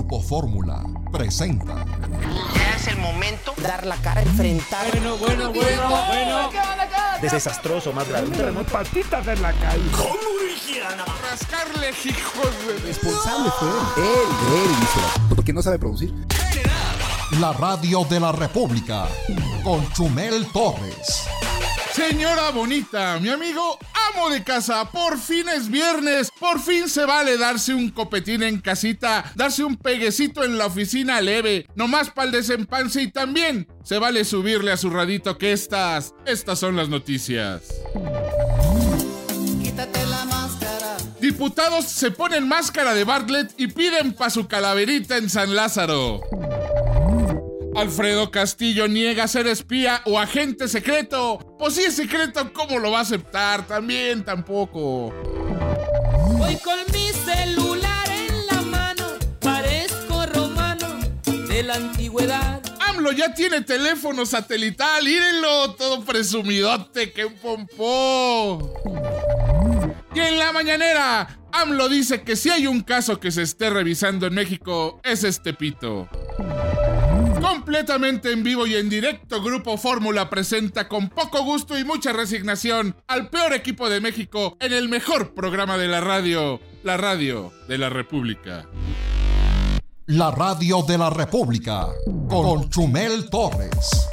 Grupo Fórmula presenta. Ya es el momento de dar la cara, enfrentar. Bueno. Desastroso, más grave. Patitas en la calle. ¿Cómo dirigirán a Rascarle, hijos de... Responsable fue él hizo, porque no sabe producir. La radio de la República con Chumel Torres. Señora bonita, mi amigo amo de casa, por fin es viernes, por fin se vale darse un copetín en casita, darse un peguecito en la oficina leve, nomás para el desempance, y también se vale subirle a su radito que estas son las noticias. Quítate la máscara. Diputados se ponen máscara de Bartlett y piden pa' su calaverita en San Lázaro. Alfredo Castillo niega ser espía o agente secreto. Pues si es secreto, ¿cómo lo va a aceptar? También tampoco. Voy con mi celular en la mano, parezco romano de la antigüedad. AMLO ya tiene teléfono satelital, mírenlo, todo presumidote, qué pompó. Y en la mañanera, AMLO dice que si hay un caso que se esté revisando en México, es Tepito. Completamente en vivo y en directo, Grupo Fórmula presenta con poco gusto y mucha resignación al peor equipo de México en el mejor programa de la radio de la República. La radio de la República con Chumel Torres.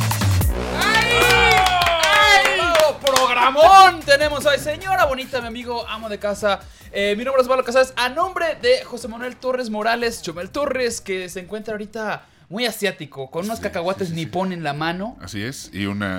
¡Programón! Tenemos hoy, señora bonita, mi amigo, amo de casa. Mi nombre es Osvaldo Casares, a nombre de José Manuel Torres Morales, Chumel Torres, que se encuentra ahorita muy asiático, con unos cacahuates nipón en la mano. Así es, y una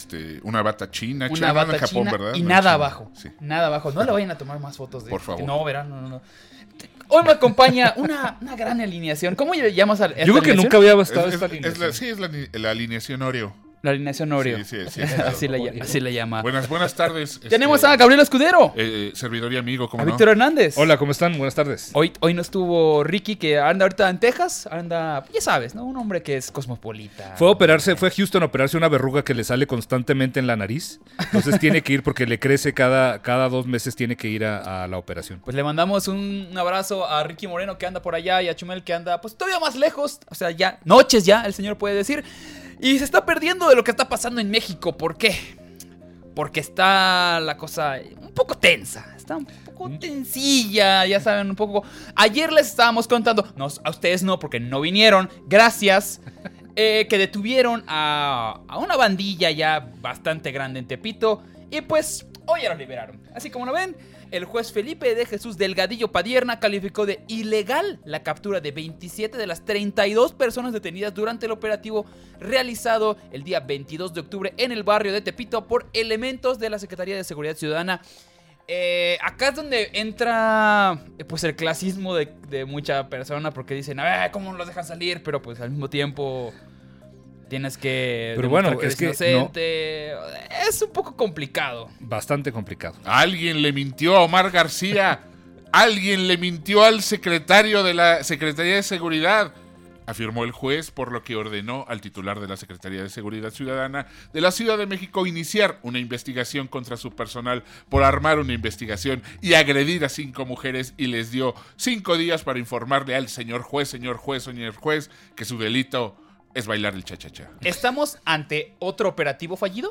bata china. Una bata en Japón, china, ¿verdad? y No, nada China. abajo. Sí. Nada abajo. No le vayan a tomar más fotos de... Por favor. No, verán, no. Hoy me acompaña una gran alineación. ¿Cómo le llamas a esta Yo creo que alineación? nunca había estado esta alineación. Es la alineación Oreo. La alineación Oreo. Sí, Así la llama. Buenas tardes. Tenemos a Gabriel Escudero. Servidor y amigo, A ¿cómo no? Víctor Hernández. Hola, ¿cómo están? Buenas tardes. Hoy no estuvo Ricky, que anda ahorita en Texas. Anda, ya sabes, ¿no? Un hombre que es cosmopolita. Fue a Houston a operarse una verruga que le sale constantemente en la nariz. Entonces tiene que ir porque le crece cada 2 meses, tiene que ir a la operación. Pues le mandamos un abrazo a Ricky Moreno, que anda por allá, y a Chumel, que anda pues todavía más lejos. O sea, ya noches ya, el señor puede decir. Y se está perdiendo de lo que está pasando en México. ¿Por qué? Porque está la cosa un poco tensa. Está un poco tensilla, ya saben, un poco. Ayer les estábamos contando, no, a ustedes no, porque no vinieron, gracias, que detuvieron a una bandilla ya bastante grande en Tepito. Y pues hoy ya los liberaron. Así como lo ven, el juez Felipe de Jesús Delgadillo Padierna calificó de ilegal la captura de 27 de las 32 personas detenidas durante el operativo realizado el día 22 de octubre en el barrio de Tepito por elementos de la Secretaría de Seguridad Ciudadana. Acá es donde entra pues el clasismo de mucha persona, porque dicen, a ver, ¿cómo los dejan salir? Pero pues al mismo tiempo tienes que... Pero bueno, que es que inocente. Es un poco complicado. Bastante complicado. Alguien le mintió a Omar García. Alguien le mintió al secretario de la Secretaría de Seguridad, afirmó el juez, por lo que ordenó al titular de la Secretaría de Seguridad Ciudadana de la Ciudad de México iniciar una investigación contra su personal por armar una investigación y agredir a 5 mujeres, y les dio 5 días para informarle al señor juez, que su delito es bailar el cha-cha-cha. ¿Estamos ante otro operativo fallido?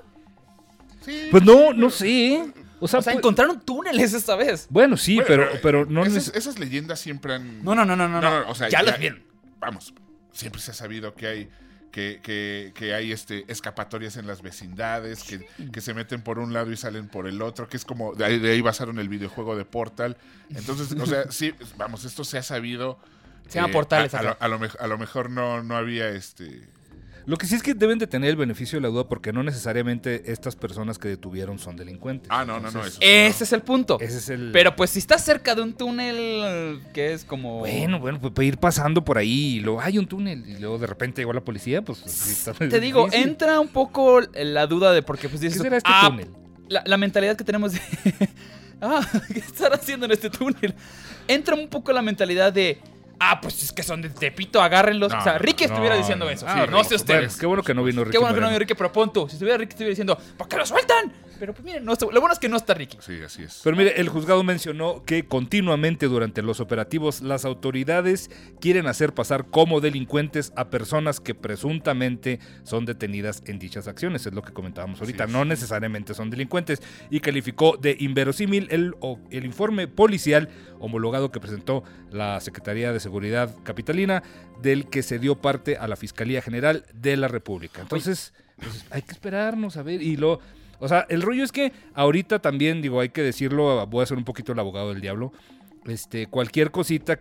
Sí. Pues no sé. O sea, encontraron túneles esta vez. Bueno, sí, pero no... Esas leyendas siempre han... No. O sea, ya los vieron. Vamos, siempre se ha sabido que hay... Que hay escapatorias en las vecindades, que se meten por un lado y salen por el otro, que es como... De ahí basaron el videojuego de Portal. Entonces, o sea, sí, vamos, esto se ha sabido... Se llama Portales. A lo mejor no había Lo que sí es que deben de tener el beneficio de la duda, porque no necesariamente estas personas que detuvieron son delincuentes. No. Ese es el punto. Ese es el... Pero pues si estás cerca de un túnel que es como... Bueno, pues para ir pasando por ahí y luego hay un túnel y luego de repente llegó la policía, pues... Te digo, entra un poco la duda de porque pues dices... ¿Qué será este túnel? La mentalidad que tenemos de... ¿qué están haciendo en este túnel? Entra un poco la mentalidad de... pues es que son de Tepito, agárrenlos. O sea, Ricky estuviera diciendo eso. No sé ustedes. Bueno, qué bueno que no vino Ricky. Qué bueno que no vino Ricky, pero punto. Si estuviera Ricky, estuviera diciendo, ¿por qué lo sueltan? Pero pues miren, lo bueno es que no está Ricky. Sí, así es. Pero mire, el juzgado mencionó que continuamente durante los operativos las autoridades quieren hacer pasar como delincuentes a personas que presuntamente son detenidas en dichas acciones. Es lo que comentábamos ahorita. Sí, no necesariamente son delincuentes. Y calificó de inverosímil el informe policial homologado que presentó la Secretaría de Seguridad Capitalina, del que se dio parte a la Fiscalía General de la República. Entonces, pues, hay que esperarnos a ver. O sea, el rollo es que ahorita también, digo, hay que decirlo, voy a ser un poquito el abogado del diablo. Cualquier cosita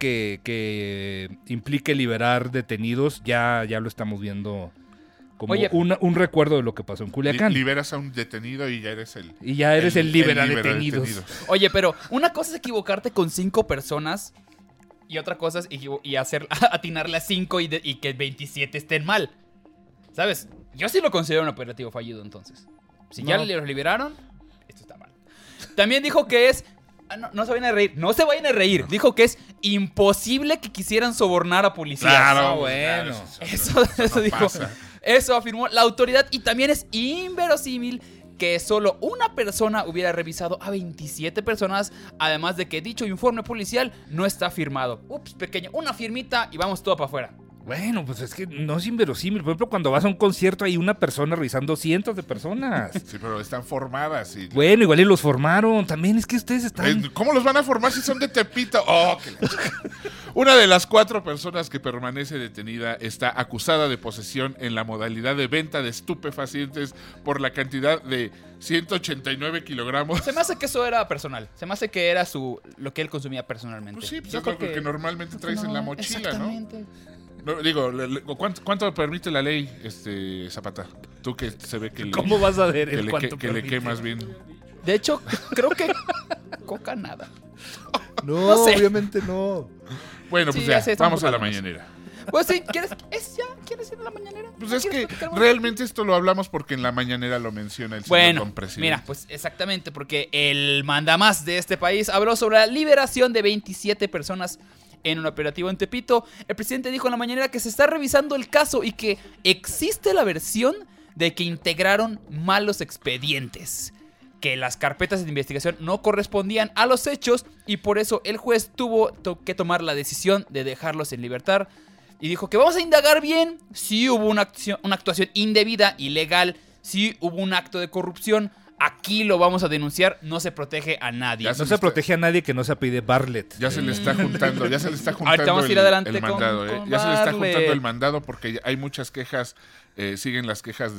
que implique liberar detenidos, ya lo estamos viendo como un recuerdo de lo que pasó en Culiacán. Liberas a un detenido y ya eres el... Y ya eres el libera detenidos. Oye, pero una cosa es equivocarte con 5 personas y otra cosa es atinarle a 5 y que 27 estén mal. ¿Sabes? Yo sí lo considero un operativo fallido, entonces. Si ya los liberaron, esto está mal. También dijo que es... No se vayan a reír. No se vayan a reír. No. Dijo que es imposible que quisieran sobornar a policías. Claro, bueno. Eso dijo. Pasa. Eso afirmó la autoridad. Y también es inverosímil que solo una persona hubiera revisado a 27 personas. Además de que dicho informe policial no está firmado. Ups, pequeño. Una firmita y vamos todo para afuera. Bueno, pues es que no es inverosímil. Por ejemplo, cuando vas a un concierto hay una persona revisando cientos de personas. Sí, pero están formadas. Bueno, igual y los formaron. También es que ustedes están... ¿Cómo los van a formar si son de Tepito? Oh, una de las 4 personas que permanece detenida está acusada de posesión en la modalidad de venta de estupefacientes por la cantidad de 189 kilogramos. Se me hace que eso era personal. Se me hace que era lo que él consumía personalmente. Pues sí, yo creo que normalmente traes en la mochila, exactamente. ¿no? No, digo, ¿cuánto permite la ley, Zapata? Tú que se ve que ¿Cómo vas a ver el cuánto que le quemas bien? De hecho, creo que coca nada. No sé. Obviamente no. Bueno, pues sí, ya vamos a la mañanera. Pues sí, ¿quieres ir a la mañanera? Pues es que realmente esto lo hablamos porque en la mañanera lo menciona el señor don presidente. Mira, pues exactamente, porque el mandamás de este país habló sobre la liberación de 27 personas en un operativo en Tepito. El presidente dijo en la mañanera que se está revisando el caso y que existe la versión de que integraron malos expedientes, que las carpetas de investigación no correspondían a los hechos y por eso el juez tuvo que tomar la decisión de dejarlos en libertad. Y dijo que vamos a indagar bien si hubo una actuación indebida, ilegal, si hubo un acto de corrupción. Aquí lo vamos a denunciar, no se protege a nadie. No se protege a nadie que no se apellide Bartlett. Ya se le está juntando, Ahorita vamos a ir adelante el mandado. con Ya se le está Bartlett. juntando el mandado porque hay muchas quejas, siguen las quejas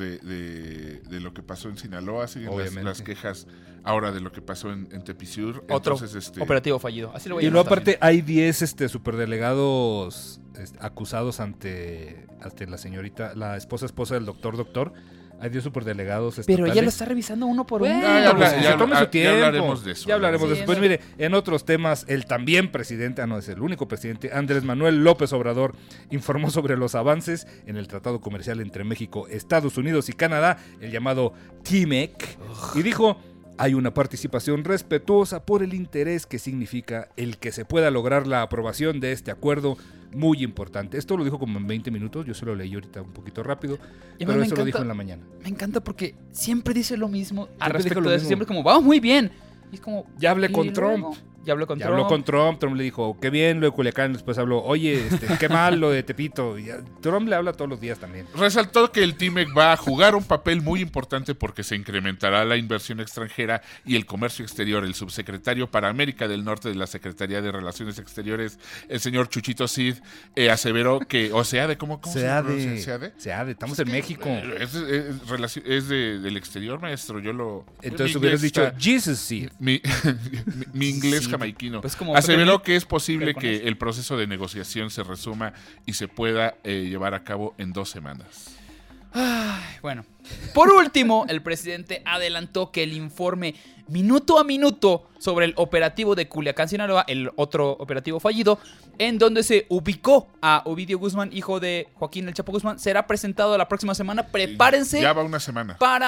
de lo que pasó en Sinaloa, siguen las quejas ahora de lo que pasó en Tepizur. Otro entonces, operativo fallido. Así lo voy a y luego llamar aparte hay 10 superdelegados acusados ante la señorita, la esposa del doctor. Hay 10 superdelegados estatales. Pero ella lo está revisando uno por uno. Ya tome su tiempo. Ya hablaremos de eso. Ya hablaremos Sí, de eso. Pues mire, en otros temas, el también presidente, es el único presidente, Andrés Manuel López Obrador, informó sobre los avances en el tratado comercial entre México, Estados Unidos y Canadá, el llamado TMEC, y dijo: hay una participación respetuosa por el interés que significa el que se pueda lograr la aprobación de este acuerdo muy importante. Esto lo dijo como en 20 minutos, yo se lo leí ahorita un poquito rápido, pero eso lo dijo en la mañana. Me encanta porque siempre dice lo mismo al Siempre dijo respecto lo de eso. mismo. Siempre es como, vamos muy bien. Y es como, Ya hablé ¿y con luego? Trump. Ya habló con Ya Trump. habló con Trump, Trump le dijo, qué bien lo de Culiacán, después habló, oye, qué mal lo de Tepito. Y Trump le habla todos los días también. Resaltó que el TMEC va a jugar un papel muy importante porque se incrementará la inversión extranjera y el comercio exterior. El subsecretario para América del Norte de la Secretaría de Relaciones Exteriores, el señor Chuchito Cid, aseveró que, ¿cómo se pronuncia? SEADE, estamos en México. Es del exterior, maestro. Entonces hubieras dicho Jesus Cid. Mi inglés Sí, jamaiquino. pues como aseveró que es posible con que eso. el proceso de negociación se resuma y se pueda llevar a cabo en 2 semanas. Ay, bueno, por último, el presidente adelantó que el informe minuto a minuto sobre el operativo de Culiacán, Sinaloa, el otro operativo fallido, en donde se ubicó a Ovidio Guzmán, hijo de Joaquín El Chapo Guzmán, será presentado la próxima semana. Prepárense Ya va una semana. para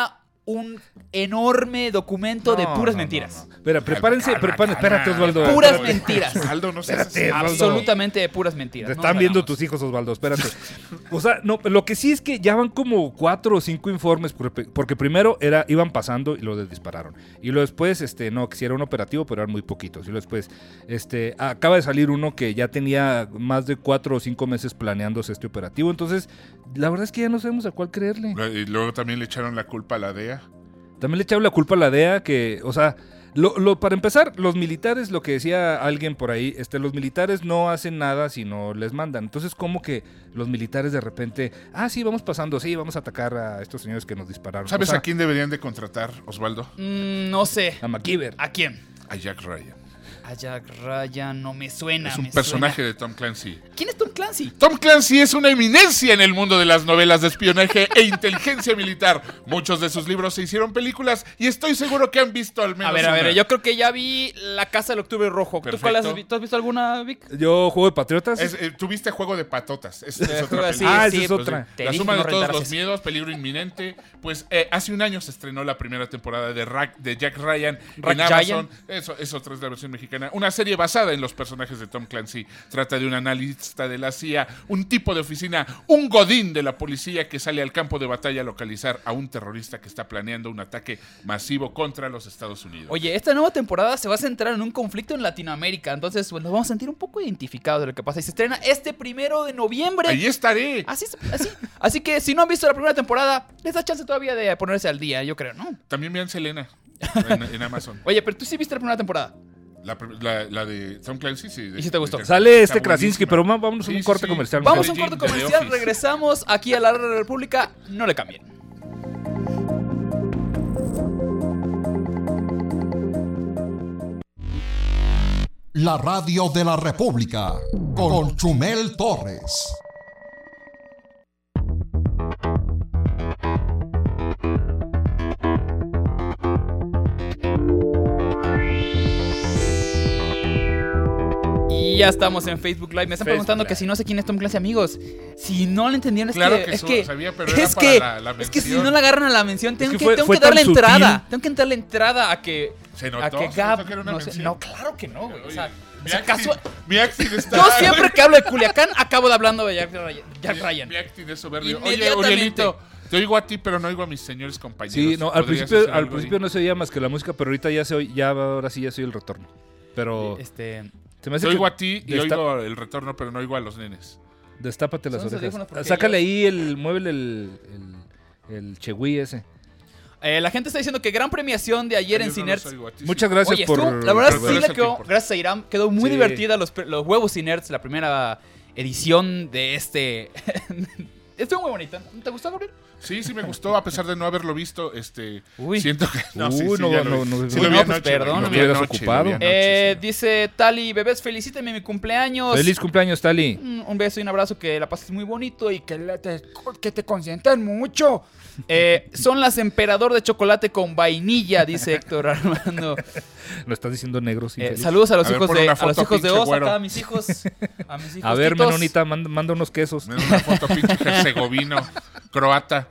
un enorme documento de puras mentiras. No. Espera, prepárense, espérate, Osvaldo. Puras mentiras. Osvaldo, no seas así. Espérate, Osvaldo. Absolutamente de puras mentiras. Te No están nos viendo hagamos. tus hijos, Osvaldo, espérate. O sea, no, lo que sí es que ya van como 4 o 5 informes, porque primero iban pasando y lo dispararon. Y luego después, no, que sí era un operativo, pero eran muy poquitos. Y luego después, acaba de salir uno que ya tenía más de 4 o 5 meses planeándose este operativo. Entonces, la verdad es que ya no sabemos a cuál creerle. Y luego también le echaron la culpa a la DEA. También le echaron la culpa a la DEA que, o sea, para empezar, los militares, lo que decía alguien por ahí, los militares no hacen nada si no les mandan. Entonces, ¿cómo que los militares de repente, sí, vamos pasando, sí, vamos a atacar a estos señores que nos dispararon? ¿Sabes a quién deberían de contratar, Osvaldo? No sé. A MacGyver. ¿A quién? A Jack Ryan. A Jack Ryan no me suena. Es un personaje de Tom Clancy. ¿Quién es Tom Clancy? Tom Clancy es una eminencia en el mundo de las novelas de espionaje e inteligencia militar. Muchos de sus libros se hicieron películas y estoy seguro que han visto al menos A ver, una. yo creo que ya vi La Casa del Octubre Rojo. ¿Tú cuál has visto? ¿Tú has visto alguna, Vic? Yo juego de Patriotas. Tuviste Juego de Patotas. Es Juego otra así, película. esa es otra. Te La dije suma que de no todos rentaras los eso. miedos, peligro inminente. Pues hace un año se estrenó la primera temporada de Jack Ryan en Amazon. Eso es otra, es la versión mexicana. Una serie basada en los personajes de Tom Clancy. Trata de un analista de la CIA, un tipo de oficina, un godín de la policía que sale al campo de batalla a localizar a un terrorista que está planeando un ataque masivo contra los Estados Unidos. Oye, esta nueva temporada se va a centrar en un conflicto en Latinoamérica. Entonces, nos vamos a sentir un poco identificados de lo que pasa. Y se estrena este 1 de noviembre. Ahí estaré. Así que si no han visto la primera temporada, les da chance todavía de ponerse al día, yo creo, ¿no? También vean Selena en Amazon. Oye, pero tú sí viste la primera temporada. La de Tom Clancy, sí. ¿Y si te gustó? Sale Está Krasinski, buenísima. pero vámonos a un corte comercial. Vamos a muchachos. un corte de The comercial, Office. regresamos aquí a la República. No le cambien. La radio de la República con Chumel Torres. Y ya estamos en Facebook Live. Me están preguntando que si no sé quién es Tom Clancy, amigos. Si no lo entendieron, Claro es que que eso lo sabía, pero era es para que, la es que si mención. no la agarran a la mención, tengo que que, fue- tengo fue que darle tan entrada. sutil. Tengo que darle entrada a que. ¿Se a notó? que ¿Se Gab. notó que era una No, sé, mención? no, claro que no, güey. O sea, Mi o sea, casual. Mi acting está... Yo siempre que hablo de Culiacán acabo de hablando de Jack Ryan. Mi acting es soberbio. Oye, Inmediatamente. Urielito, te oigo a ti, pero no oigo a mis señores compañeros. Sí, no, al ¿Podrías principio, hacer al algo principio ahí? no se oía más que la música, pero ahorita ahora sí ya se oye el retorno. Pero se me hace Te oigo que a ti y desta- oigo el retorno, pero no oigo a los nenes. Destápate las Son esos orejas. audífonos porque Sácale yo- ahí muévele el chegüí ese. La gente está diciendo que gran premiación de ayer en Yo no Cinerts. los oigo a ti, Muchas sí. gracias Oye, por... la verdad pero sí es le el que quedó, importa. gracias a Iram, quedó muy Sí. divertida los huevos Cinerts, la primera edición de este. Estuvo muy bonita. ¿Te gustó, Gabriel? Sí, sí me gustó, a pesar de no haberlo visto. Uy. Siento que... No, sí, no, ya no, vi. no, Sí no, lo vi no, anoche, pues, perdón, lo me vi hubieras anoche, ocupado. lo vi anoche, sí. Dice Tali, bebés, felicítame mi cumpleaños. Feliz cumpleaños, Tali. Un beso y un abrazo, que la pases muy bonito y que te consientan mucho. Son las emperador de chocolate con vainilla, dice Héctor Armando. Lo estás diciendo negro, sí. Feliz. Saludos a los A ver, hijos ponle de una a los foto, hijos de pinche Oz, güero. acá a mis hijos. A mis hijos. A ver, titos. Menonita, manda unos quesos. Me da una foto pinche herzegovino, croata.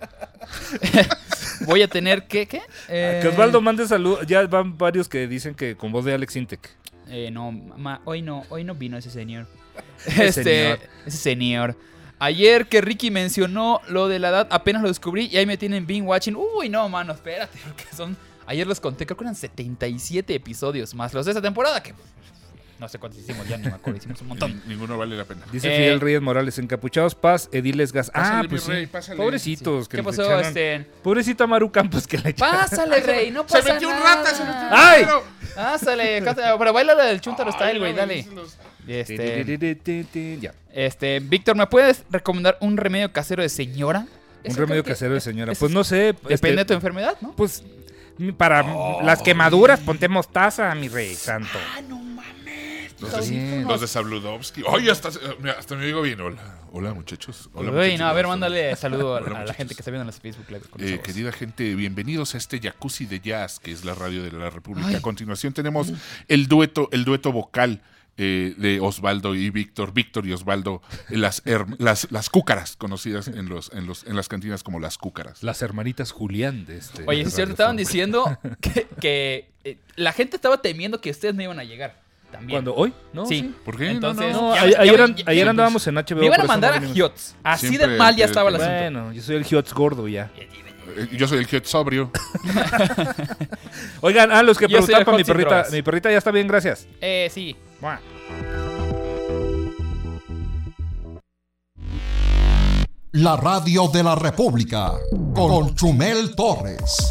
Voy a tener ¿qué? Que Osvaldo mande saludos. Ya van varios que dicen que con voz de Alex Intec. Hoy no vino ese señor. Señor. Ese señor. Ayer que Ricky mencionó lo de la edad, apenas lo descubrí y ahí me tienen binge watching. Uy, no, mano, espérate, porque ayer los conté, creo que eran 77 episodios más los de esta temporada, que no sé cuántos hicimos, ya ni me acuerdo, hicimos un montón. Ninguno vale la pena. Dice Fidel Reyes Morales, encapuchados paz, ediles gas. Pásale, Pues mi rey, sí. pásale. Pobrecitos. Que ¿Qué les pasó, echaron- Pobrecita Maru Campos que le echaron. Pásale, rey, no Se pasa metió un nada. rata, se metió un ¡Ay! rata. Pásale, pero baila la del Chuntaro Style, güey, dale. Ya. Víctor, ¿me puedes recomendar un remedio casero de señora? Un Eso remedio creo que- casero de señora. eso Pues no sé. Depende de tu enfermedad, ¿no? Pues para las quemaduras, ponte mostaza, mi rey santo. Los de Sabludovsky. Oye, hasta me digo bien. Hola muchachos. Hola, Uy, muchachos. no, a ver, mándale saludo a Hola, la muchachos. gente que está viendo en los Facebook Live. con nosotros. Querida gente, bienvenidos a este Jacuzzi de Jazz, que es la radio de la República. Ay. A continuación tenemos el dueto vocal de Osvaldo y Víctor y Osvaldo, las cúcaras, conocidas en las cantinas como las cúcaras. Las hermanitas Julián de este. Oye, es cierto, estaban diciendo que la gente estaba temiendo que ustedes no iban a llegar. También. ¿Cuándo? ¿Hoy? ¿No? Sí. ¿Por qué? Entonces, No, ya- ayer ya- andábamos en HBO. Me iban a por eso mandar no a vinimos. Hiots. Así Siempre de mal ya te- estaba el asunto. Bueno, yo soy el Hiots gordo ya. Yo soy el Hot sobrio. Oigan, los que Yo soy preguntaban el para mi Hot sin perrita. drogas. Mi perrita ya está bien, gracias. Sí. Buah. La radio de la República con Chumel Torres.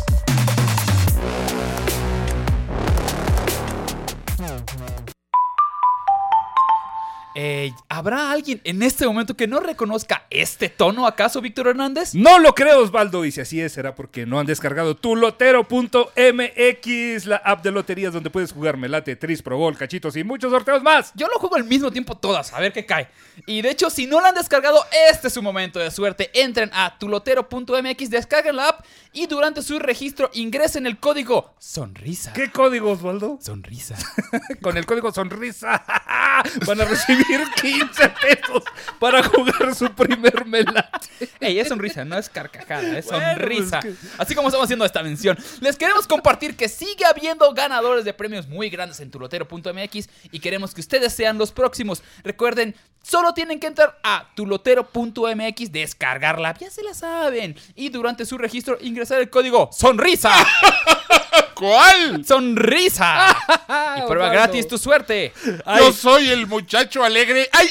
¿Habrá alguien en este momento que no reconozca este tono, acaso, Víctor Hernández? No lo creo, Osvaldo. Y si así es, será porque no han descargado tulotero.mx, la app de loterías donde puedes jugar Melate, Tris, Pro Bowl, cachitos y muchos sorteos más. Yo lo juego al mismo tiempo todas, a ver qué cae. Y de hecho, si no lo han descargado, este es su momento de suerte. Entren a tulotero.mx, descarguen la app y durante su registro ingresen el código SONRISA. ¿Qué código, Osvaldo? Sonrisa. Con el código SONRISA van a recibir 15 pesos para jugar su primer Melate. Ey, es sonrisa, no es carcajada, es Bueno, sonrisa. pues Así como estamos haciendo esta mención. Les queremos compartir que sigue habiendo ganadores de premios muy grandes en tulotero.mx y queremos que ustedes sean los próximos. Recuerden, solo tienen que entrar a tulotero.mx, descargar la app, ya se la saben. Y durante su registro ingresar el código SONRISA. ¿Cuál? ¡Sonrisa! Y prueba Osvaldo. gratis tu suerte. Yo soy el muchacho alegre. Hay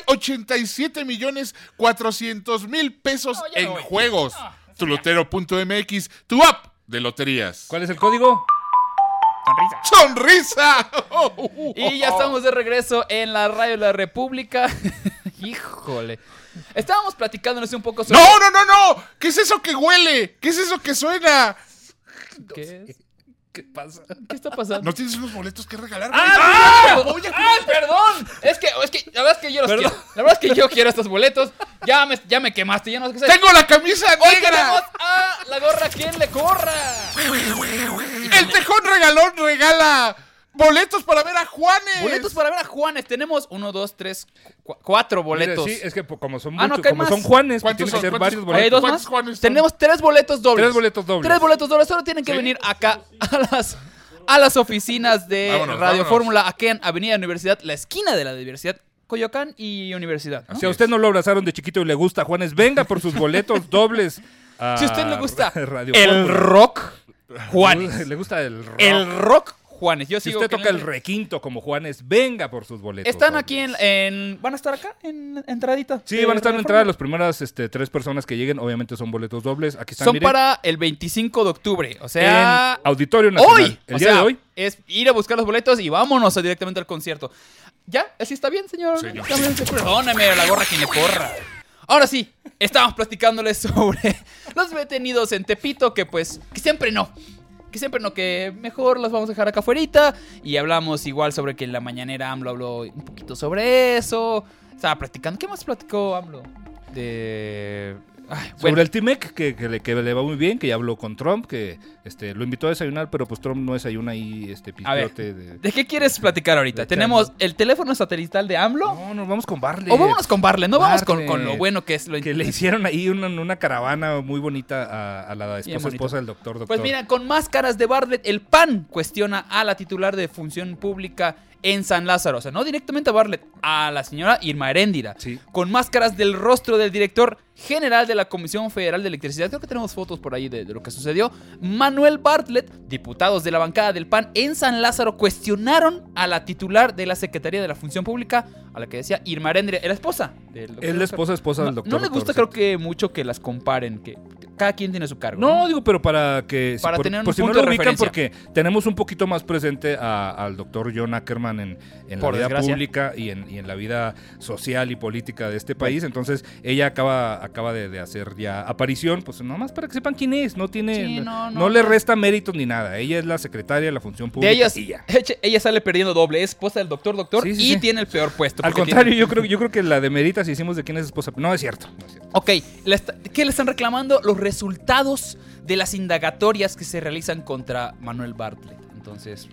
87.400.000 pesos No, ya en no voy. juegos. No, Tulotero.mx, tu app de loterías. ¿Cuál es el código? ¡Sonrisa! Y ya estamos de regreso en la radio de la República. Híjole. Estábamos platicándonos un poco sobre... ¡No! ¿Qué es eso que huele? ¿Qué es eso que suena? ¿Qué es? ¿Qué pasa? ¿Qué está pasando? ¿No tienes unos boletos que regalar? ¡Ah! ¡Perdón! Es que la verdad es que yo los Perdón. quiero. La verdad es que yo quiero estos boletos. Ya me quemaste, ya no sé qué hacer. ¡Tengo la camisa Hoy tenemos negra! a la gorra quien le corra. ¡El tejón regalón regala boletos para ver a Juanes! Boletos para ver a Juanes. Tenemos 1, 2, 3, 4 boletos. Mira, sí, es que como son Ah, no, muchos, que hay como más. son Juanes, pues ¿Cuántos tienen que son? ser ¿Cuántos? varios ¿Hay boletos. dos ¿Cuántos más? Juanes son? Tenemos 3 boletos dobles. 3 boletos dobles. 3 boletos dobles. Solo tienen que ¿Sí? venir acá a las oficinas de Vámonos, Radio vámonos. Fórmula, aquí en Avenida Universidad, la esquina de la Universidad, Coyoacán y Universidad, ¿no? Si a usted no lo abrazaron de chiquito y le gusta Juanes, venga por sus boletos dobles. A Si a usted le gusta Radio el Fórmula. rock, Juanes. Le gusta el rock. El rock, Juanes. Yo Si sigo usted toca el queriendo- requinto como Juanes, venga por sus boletos. Están dobles. aquí ¿van a estar acá en entradita? Sí, van a estar en la entrada. Las primeras 3 personas que lleguen, obviamente son boletos dobles. Aquí están, Son miren, para el 25 de octubre. O sea, en Auditorio Nacional. hoy. El O día sea, de hoy. es ir a buscar los boletos y vámonos directamente al concierto. ¿Ya? ¿Así está bien, señor? Señor. Está bien, perdóname, la gorra que me corra. Ahora sí, estábamos platicándoles sobre los detenidos en Tepito, que siempre no. Que mejor los vamos a dejar acá afuera. Y hablamos igual sobre que en la mañanera AMLO habló un poquito sobre eso. Estaba platicando. ¿Qué más platicó AMLO? Sobre el T-MEC, que le va muy bien, que ya habló con Trump, que lo invitó a desayunar, pero pues Trump no desayuna ahí A ver, pispiote de... ¿de qué quieres platicar ahorita? de Tenemos el teléfono satelital de AMLO. No, nos vamos con Barley. O vámonos con Barley, no vamos con Barley. lo bueno que es lo Que le hicieron ahí una caravana muy bonita a la Bien bonito. esposa del doctor. Pues mira, con máscaras de Bartlett, el PAN cuestiona a la titular de Función Pública en San Lázaro. O sea, no directamente a Bartlett, a la señora Irma Heréndira. Sí. Con máscaras del rostro del director general de la Comisión Federal de Electricidad. Creo que tenemos fotos por ahí de lo que sucedió. Manuel Bartlett, diputados de la bancada del PAN en San Lázaro, cuestionaron a la titular de la Secretaría de la Función Pública, a la que decía Irma Heréndira, la esposa del doctor. Es la esposa del doctor. No les gusta, creo que mucho que las comparen, que cada quien tiene su cargo. No, digo, pero para que... Para tener un por si no punto lo de ubican, referencia. porque tenemos un poquito más presente al doctor John Ackerman en la Por vida desgracia. pública y en la vida social y política de este país. Entonces, ella acaba de hacer ya aparición, pues nomás para que sepan quién es. No tiene... Sí, no no. le resta méritos ni nada. Ella es la secretaria de la Función Pública De ellas, y ya. ella sale perdiendo doble, es esposa del doctor Sí, y sí. tiene el peor puesto. Al porque contrario, tiene- yo creo que la demerita si hicimos de quién es esposa. No es cierto. No es cierto. Ok, ¿qué le están reclamando? Los resultados de las indagatorias que se realizan contra Manuel Bartlett. Entonces,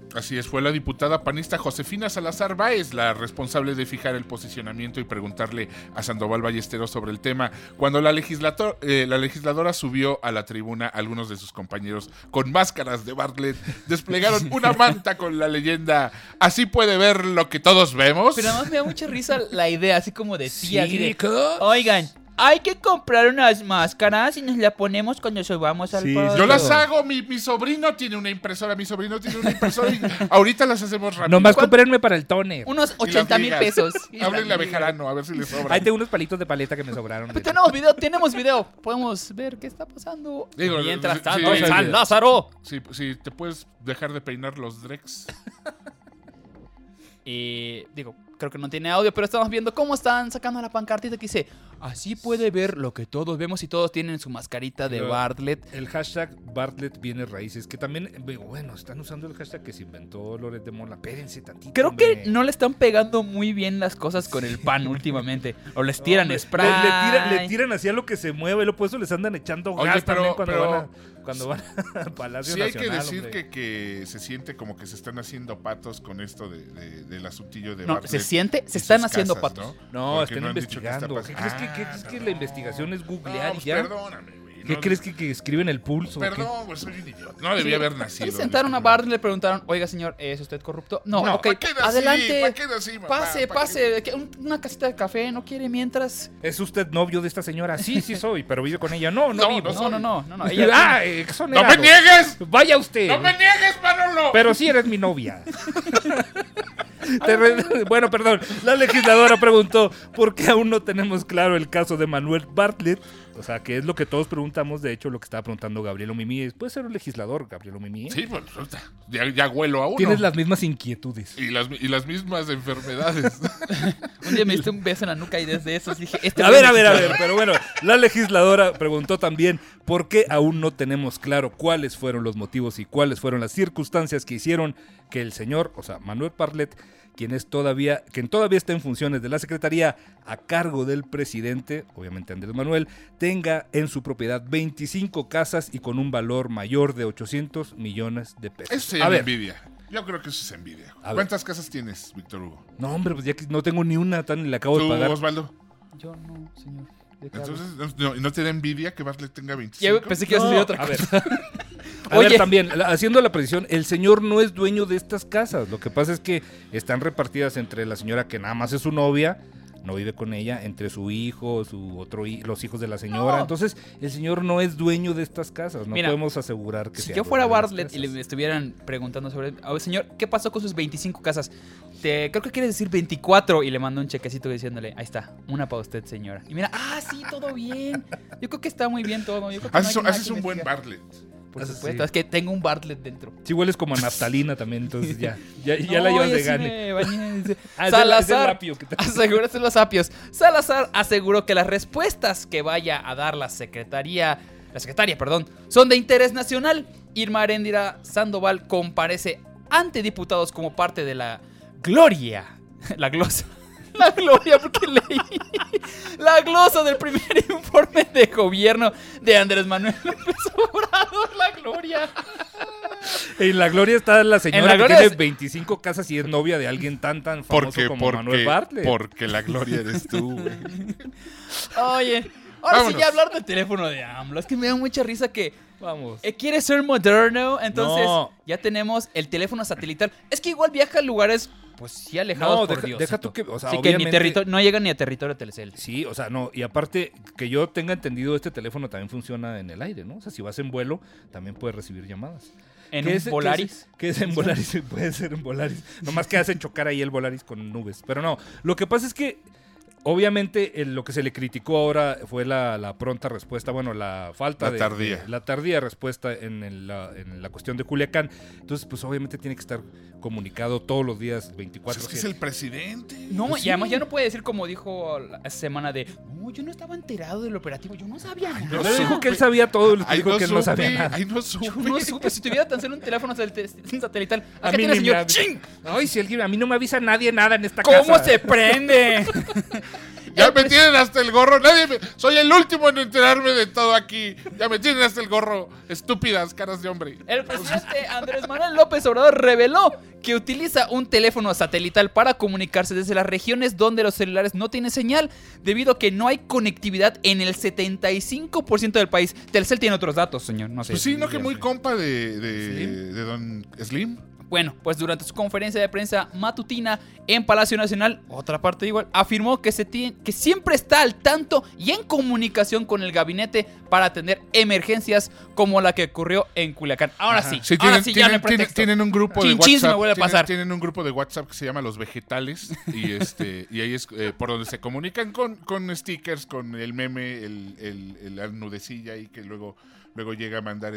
Así es, fue la diputada panista Josefina Salazar Báez la responsable de fijar el posicionamiento y preguntarle a Sandoval Ballesteros sobre el tema. Cuando la legisladora subió a la tribuna, algunos de sus compañeros con máscaras de Bartlett desplegaron una manta con la leyenda "Así puede ver lo que todos vemos". Pero además me da mucha risa la idea, así como de tía. Así de, ¿Chicos? oigan, hay que comprar unas máscaras y nos las ponemos cuando subamos al podio. Yo las hago, mi sobrino tiene una impresora, y ahorita las hacemos rápido. Nomás comprenme para el toner. Unos 80,000 pesos. Háblenle a Bejarano, a ver si les sobra. Ahí tengo unos palitos de paleta que me sobraron. Pues tenemos video. Podemos ver qué está pasando. Digo, Mientras sí, tanto, sí, en sí. San Lázaro. Si te puedes dejar de peinar los drex. Digo, creo que no tiene audio, pero estamos viendo cómo están sacando la pancartita que dice: así puede ver lo que todos vemos, y todos tienen su mascarita de Bartlett. El hashtag Bartlett viene raíces, que también, bueno, están usando el hashtag que se inventó Loret de Mola. Espérense tantito. Creo hombre. que no le están pegando muy bien las cosas con el pan últimamente. O les tiran Hombre, spray. Le tiran así a lo que se mueve, por eso les andan echando Oye, gas pero- también cuando van a Palacio Sí hay Nacional. que decir hombre. que se siente como que se están haciendo patos con esto del asuntillo de No, Bartlett se siente, se y están sus haciendo casas, patos. No, Porque están han dicho que está investigando. ¿Qué crees pasando. que es que la investigación es googlear y pues ya? perdóname, güey. ¿Qué No, crees que escriben el pulso? o qué? Perdón, pues soy un idiota. No debía haber nacido. Se sentaron a Bartlett y le preguntaron: oiga, señor, ¿es usted corrupto? No, No, ok, ¿pa' qué nací? adelante. ¿Pa' qué nací, mamá? Pase, ¿Pa' pase. Una casita de café, ¿no quiere mientras? ¿Es usted novio de esta señora? Sí, sí soy, pero vive con ella. No, no, No, vivo. No. Ella, Ella ¡No exonerado. me niegues! Vaya usted. ¡No me niegues, Manolo! Pero sí eres mi novia. Bueno, perdón. La legisladora preguntó por qué aún no tenemos claro el caso de Manuel Bartlett. O sea, que es lo que todos preguntamos. De hecho, lo que estaba preguntando Gabriel Mimí. ¿Puede ser un legislador, Gabriel Mimí? Sí, pues ya huelo a uno. Tienes las mismas inquietudes. Y las mismas enfermedades. Un día me diste un beso en la nuca y desde eso dije: A ver, pero bueno, la legisladora preguntó también por qué aún no tenemos claro cuáles fueron los motivos y cuáles fueron las circunstancias que hicieron que el señor, o sea, Manuel Bartlett, quien todavía está en funciones de la Secretaría a cargo del presidente, obviamente Andrés Manuel, tenga en su propiedad 25 casas y con un valor mayor de 800 millones de pesos. Eso se A llama ver, envidia. Yo creo que eso es envidia. A ver. ¿Cuántas casas tienes, Víctor Hugo? no hombre, pues ya que no tengo ni una, tan le acabo de ¿Tú, pagar. Osvaldo? Yo no, señor. ¿De qué hablas? Entonces, ¿no te da envidia que Bartlett tenga 25? Ya pensé que ibas a decir otra A ver, cosa. a ver, Oye. también, haciendo la precisión, el señor no es dueño de estas casas. Lo que pasa es que están repartidas entre la señora que nada más es su novia, no vive con ella, entre su hijo, los hijos de la señora. No. Entonces, el señor no es dueño de estas casas. No Mira, podemos asegurar que Si sea yo fuera dueño de las Bartlett y casas. le estuvieran preguntando sobre: a ver, señor, ¿qué pasó con sus 25 casas? Creo que quieres decir 24. Y le mando un chequecito diciéndole: ahí está, una para usted, señora. Y mira, sí, todo bien. Yo creo que está muy bien todo. Yo creo que no hay nada Haces que un buen investigar. Bartlett. Por Sí. supuesto, es que tengo un Bartlett dentro. Sí hueles como a naftalina también, entonces ya No, la llevas yo de sí gane. me bañé, dice, Ah, es del Salazar, apio que te- asegúrate los apios. Salazar aseguró que las respuestas que vaya a dar la secretaria, son de interés nacional. Irma Aréndira Sandoval comparece ante diputados como parte de la gloria, la glosa. La gloria, porque leí la glosa del primer informe de gobierno de Andrés Manuel López Obrador. La gloria. En la gloria está la En señora la que gloria tiene es- 25 casas y es novia de alguien tan famoso como Manuel Bartlett. Porque la gloria eres tú, güey. Oye, ahora sí Vámonos. ya hablar del teléfono de AMLO. Es que me da mucha risa que Vamos. quiere ser moderno, entonces No. ya tenemos el teléfono satelital. Es que igual viaja a lugares, pues sí, alejados No, por deja tú que, o sea, sí, que ni obviamente- no llegan ni a territorio Telcel. Sí, o sea, no, y aparte que yo tenga entendido, este teléfono también funciona en el aire, ¿no? O sea, si vas en vuelo, también puedes recibir llamadas. En ¿Qué un es- qué Volaris. ¿Qué es en Volaris? Sí, puede ser en Volaris. Nomás que hacen chocar ahí el Volaris con nubes. Pero no, lo que pasa es que obviamente lo que se le criticó ahora fue la pronta respuesta, bueno, la falta La tardía. la tardía respuesta en la cuestión de Culiacán. Entonces, pues obviamente tiene que estar comunicado todos los días 24 Es que es el presidente. No, Pues y sí. además ya no puede decir como dijo esa semana de: no, yo no estaba enterado del operativo, yo no sabía nada. No dijo que él sabía todo, Ahí dijo que él no sabía supe, nada. ahí no supe. Yo no supe, si tuviera tan solo un teléfono satelital. A Acá mí tiene el ni señor. me avisa. ¡Ching! Ay, si alguien, a mí no me avisa nadie nada en esta ¿Cómo casa. se prende? Ya me tienen hasta el gorro. Soy el último en enterarme de todo aquí. Ya me tienen hasta el gorro. Estúpidas caras de hombre. El presidente Andrés Manuel López Obrador reveló que utiliza un teléfono satelital para comunicarse desde las regiones donde los celulares no tienen señal, debido a que no hay conectividad en el 75% del país. Telcel tiene otros datos, señor. No sé. Pues sí, ¿no? Que muy compa de don Slim. Bueno, pues durante su conferencia de prensa matutina en Palacio Nacional, otra parte igual, afirmó que siempre está al tanto y en comunicación con el gabinete para atender emergencias como la que ocurrió en Culiacán. Ahora sí, ahora sí, ya no hay pretexto. Tienen un grupo de Chin-chin, se me WhatsApp. vuelve a pasar. Tienen un grupo de WhatsApp que se llama Los Vegetales y ahí es por donde se comunican con stickers, con el meme, la nudecilla y que luego llega a mandar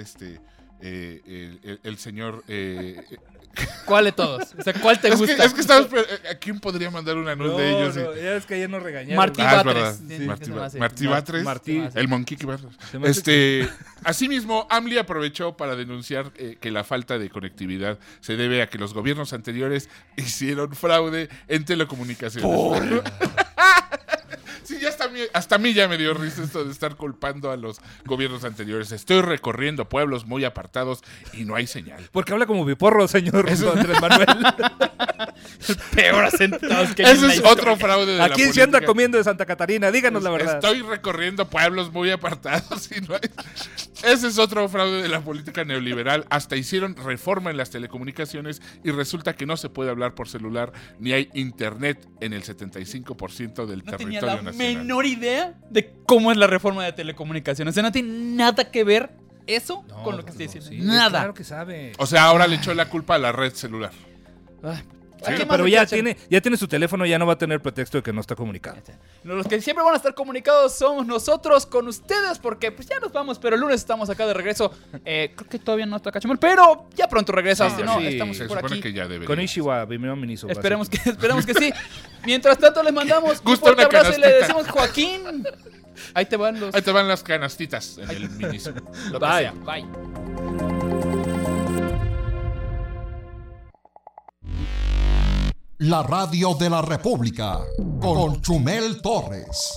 el señor. ¿Cuál de todos? O sea, ¿cuál te gusta? Es que estamos. ¿A quién podría mandar una nud de ellos? No, ya es que ayer nos regañaron. Martí Es Batres. verdad. Sí, Martí Batres. Martí. El Monkey Batres. Se me hace Asimismo, AMLI aprovechó para denunciar que la falta de conectividad se debe a que los gobiernos anteriores hicieron fraude en telecomunicaciones. Sí, ya hasta a mí ya me dio risa esto de estar culpando a los gobiernos anteriores. Estoy recorriendo pueblos muy apartados y no hay señal. Porque habla como biporro, señor Andrés Manuel. Peor asentados que Ese es otro fraude de la ¿A quién se anda política. comiendo de Santa Catarina? Díganos la verdad. Estoy recorriendo pueblos muy apartados y no hay... Ese es otro fraude de la política neoliberal. Hasta hicieron reforma en las telecomunicaciones y resulta que no se puede hablar por celular ni hay internet en el 75% del No tenía territorio la nacional. menor idea de cómo es la reforma de telecomunicaciones. O sea, no tiene nada que ver eso con lo que estoy diciendo. Sí, Nada. Claro que sabe. O sea, ahora le echó la culpa a la red celular. Ay, Sí, ¿a qué más Pero le ya echan? tiene su teléfono, ya no va a tener pretexto de que no está comunicado. Los que siempre van a estar comunicados somos nosotros con ustedes, porque pues ya nos vamos, pero el lunes estamos acá de regreso. Creo que todavía no está Cachemol, pero ya pronto regresa. Sí, no, sí, estamos Se por supone aquí. que ya debería. Con Ishiwa, Vimeo Miniso. Esperemos que sí. Mientras tanto, les mandamos un Gusta fuerte una abrazo y le canastita. decimos, Joaquín, ahí te van los... Ahí te van las canastitas en el minismo. lo que Bye. sea. Bye. La radio de la República con Chumel Torres.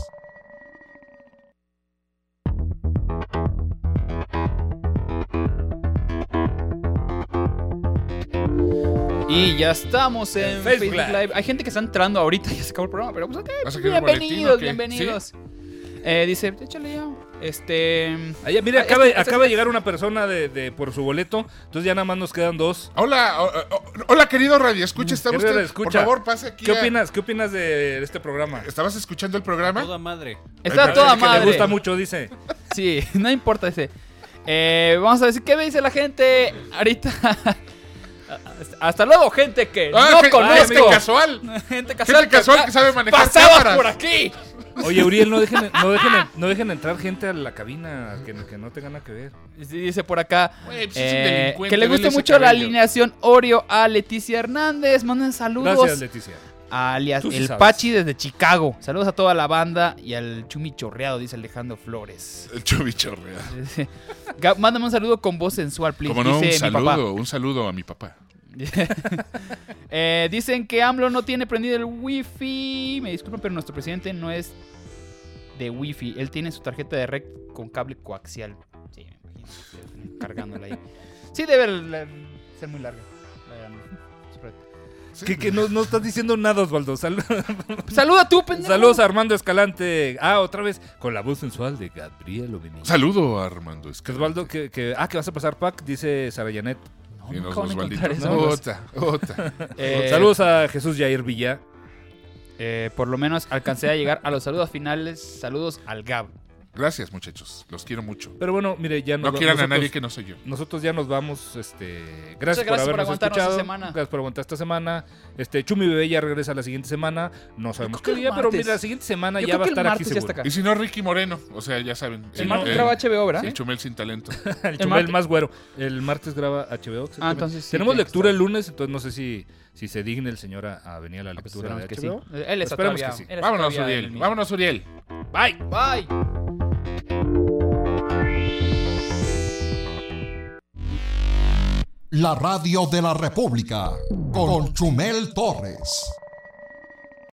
Y ya estamos en Facebook Facebook Live. Hay gente que está entrando ahorita, ya se acabó el programa, pero pues ok, ¿Vas a querer boletín bienvenidos, o qué? bienvenidos. Dice, échale ya. Mira, Ah, acaba de llegar una persona por su boleto, entonces ya nada más nos quedan dos. Hola, querido Radio Escucha, ¿está Querido usted? radioescucha, Por favor, pase aquí. ¿Qué opinas de este programa? ¿Estabas escuchando el programa? Toda madre. Está toda Que le madre. gusta mucho, dice. Sí, no importa ese. Vamos a decir, ¿qué me dice la gente ahorita? Hasta luego, gente que no Gente conozco. casual. Gente Gente casual que sabe manejar pasabas cámaras. por aquí. Oye, Uriel, no dejen entrar gente a la cabina que no tenga nada que ver. Dice por acá Güey, pues es un delincuente, que le guste vele ese mucho la cabello. alineación Oreo a Leticia Hernández. Manden saludos. Gracias, Leticia. Alias Tú sí el sabes. Pachi desde Chicago. Saludos a toda la banda y al Chumi Chorreado, dice Alejandro Flores. El chubichorrea. Mándame un saludo con voz sensual, please. Como no, dice mi papá. un saludo a mi papá. Dicen que AMLO no tiene prendido el wifi. Me disculpan, pero nuestro presidente no es de wifi. Él tiene su tarjeta de red con cable coaxial. Sí, me imagino. Cargándola ahí. Sí, debe ser muy larga. Que no estás diciendo nada, Osvaldo. Saluda tú, pendejo. Saludos a Armando Escalante. Otra vez con la voz sensual de Gabriel Ovenini. Saludo a Armando Que Escalante. Osvaldo, que vas a pasar pack, dice Sara Janet. Y nos nunca van a Osvaldito. encontrar eso. Ota. Saludos a Jesús Jair Villa. Por lo menos alcancé a llegar a los saludos finales. Saludos al Gab. Gracias, muchachos. Los quiero mucho. Pero bueno, mire, ya No quieran a nadie que no soy yo. Nosotros ya nos vamos, gracias, gracias por habernos aguantarnos escuchado. esta semana. Gracias por aguantar esta semana. Chumi Bebé ya regresa la siguiente semana. No sabemos creo qué que el día, pero martes. mira, la siguiente semana Yo ya creo va a que el estar aquí martes ya seguro. está acá. Y si no, Ricky Moreno. O sea, ya saben. El martes graba HBO, ¿verdad? El Chumel sin talento. El Chumel martes. más güero. El martes graba HBO. exactamente. Entonces sí, Tenemos tiene que lectura estar. el lunes, entonces no sé si se digne el señor a venir a la Pues lectura de esperemos que HBO. sí. Él está Esperemos todavía. que sí. él está Vámonos, todavía en Uriel. el Vámonos, Uriel. Bye. Bye. La radio de la República con Chumel Torres.